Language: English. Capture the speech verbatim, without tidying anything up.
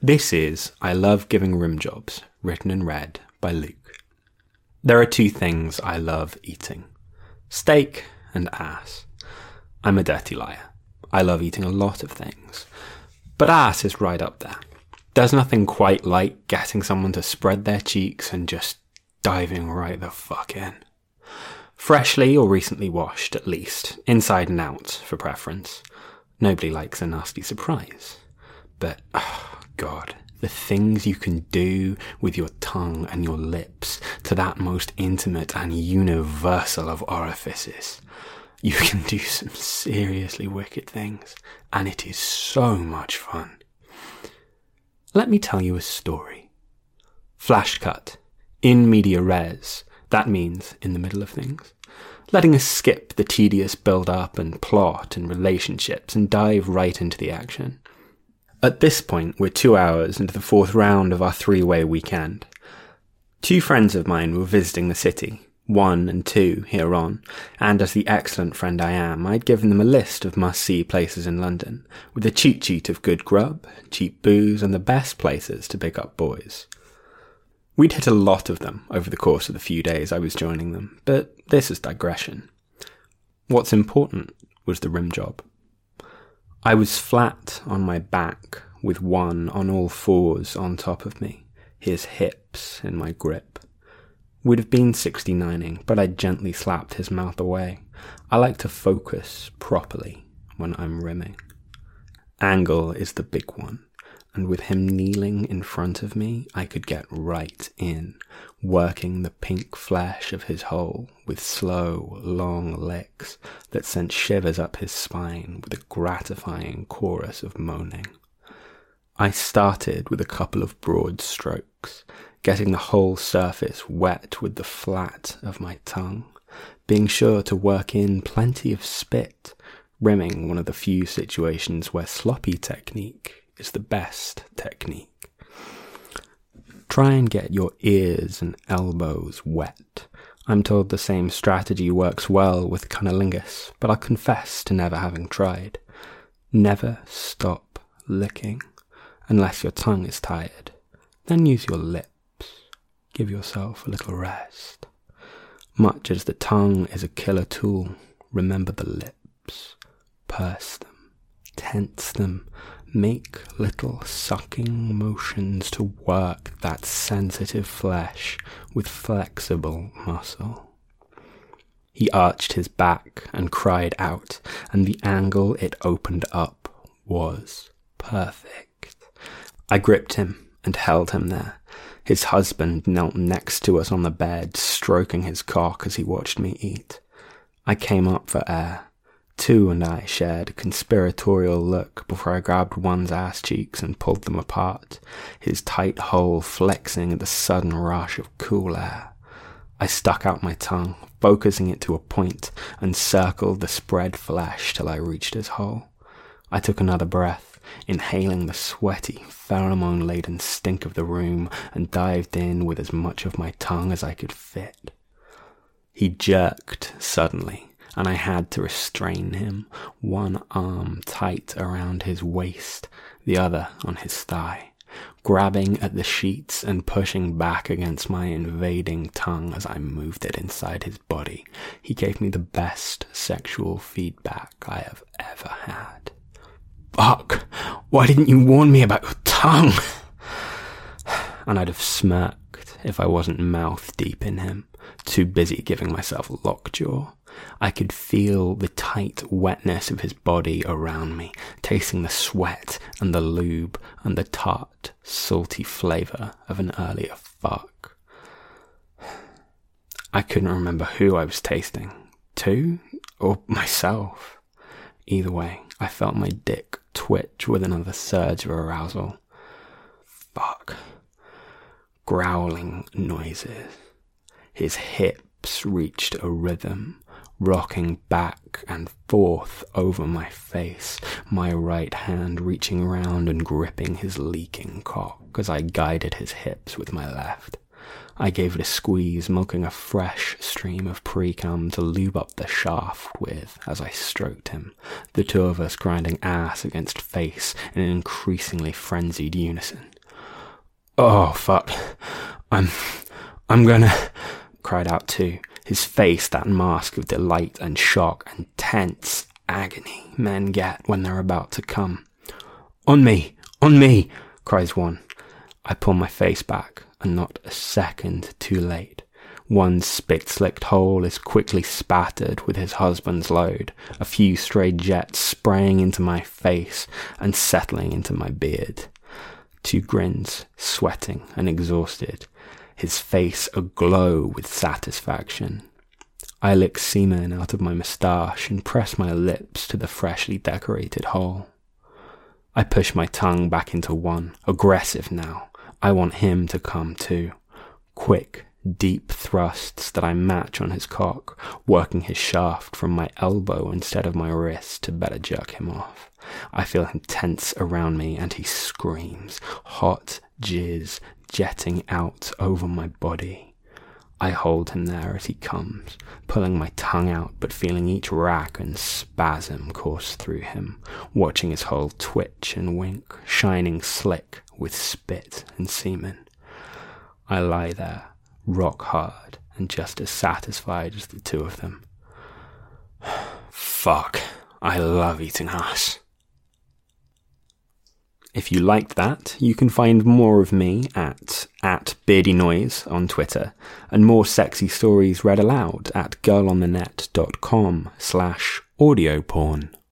This is I Love Giving Rim Jobs, written and read by Luke. There are two things I love eating: steak and ass. I'm a dirty liar. I love eating a lot of things, but ass is right up there. There's nothing quite like getting someone to spread their cheeks and just diving right the fuck in. Freshly or recently washed, at least, inside and out, for preference. Nobody likes a nasty surprise. But, oh God, the things you can do with your tongue and your lips to that most intimate and universal of orifices. You can do some seriously wicked things, and it is so much fun. Let me tell you a story. Flash cut. In media res. That means in the middle of things. Letting us skip the tedious build-up and plot and relationships and dive right into the action. At this point, we're two hours into the fourth round of our three-way weekend. Two friends of mine were visiting the city, one and two here on, and as the excellent friend I am, I'd given them a list of must-see places in London, with a cheat sheet of good grub, cheap booze, and the best places to pick up boys. We'd hit a lot of them over the course of the few days I was joining them, but this is digression. What's important was the rim job. I was flat on my back, with one on all fours on top of me, his hips in my grip. We'd have been sixty-nining, but I gently slapped his mouth away. I like to focus properly when I'm rimming. Angle is the big one. And with him kneeling in front of me, I could get right in, working the pink flesh of his hole with slow, long licks that sent shivers up his spine with a gratifying chorus of moaning. I started with a couple of broad strokes, getting the whole surface wet with the flat of my tongue, being sure to work in plenty of spit, rimming one of the few situations where sloppy technique is the best technique. Try and get your ears and elbows wet. I'm told the same strategy works well with cunnilingus, but I'll confess to never having tried. Never stop licking, unless your tongue is tired. Then use your lips. Give yourself a little rest. Much as the tongue is a killer tool, remember the lips. Purse them, tense them, make little sucking motions to work that sensitive flesh with flexible muscle. He arched his back and cried out, and the angle it opened up was perfect. I gripped him and held him there. His husband knelt next to us on the bed, stroking his cock as he watched me eat. I came up for air. Two and I shared a conspiratorial look before I grabbed one's ass cheeks and pulled them apart, his tight hole flexing at the sudden rush of cool air. I stuck out my tongue, focusing it to a point, and circled the spread flesh till I reached his hole. I took another breath, inhaling the sweaty, pheromone-laden stink of the room, and dived in with as much of my tongue as I could fit. He jerked suddenly, and I had to restrain him, one arm tight around his waist, the other on his thigh, grabbing at the sheets and pushing back against my invading tongue as I moved it inside his body. He gave me the best sexual feedback I have ever had. Fuck! Why didn't you warn me about your tongue? And I'd have smirked if I wasn't mouth deep in him, too busy giving myself lockjaw. I could feel the tight wetness of his body around me, tasting the sweat and the lube and the tart, salty flavour of an earlier fuck. I couldn't remember who I was tasting, two or myself. Either way, I felt my dick twitch with another surge of arousal. Fuck. Growling noises. His hips reached a rhythm, rocking back and forth over my face, my right hand reaching round and gripping his leaking cock as I guided his hips with my left. I gave it a squeeze, milking a fresh stream of pre-cum to lube up the shaft with as I stroked him, the two of us grinding ass against face in an increasingly frenzied unison. Oh, fuck. I'm... I'm gonna... cried out too, his face that mask of delight and shock and tense agony men get when they're about to come. On me! On me! Cries one. I pull my face back, and not a second too late. One spit-slicked hole is quickly spattered with his husband's load, a few stray jets spraying into my face and settling into my beard. Two grins, sweating and exhausted, his face aglow with satisfaction. I lick semen out of my moustache and press my lips to the freshly decorated hole. I push my tongue back into one, aggressive now. I want him to come too. Quick, deep thrusts that I match on his cock, working his shaft from my elbow instead of my wrist to better jerk him off. I feel him tense around me and he screams, hot jizz jetting out over my body. I hold him there as he comes, pulling my tongue out but feeling each rack and spasm course through him, watching his hole twitch and wink, shining slick with spit and semen. I lie there, rock hard and just as satisfied as the two of them. Fuck, I love eating ass. If you liked that, you can find more of me at, at Beardy Noise on Twitter, and more sexy stories read aloud at girlonthenet.com slash audio porn.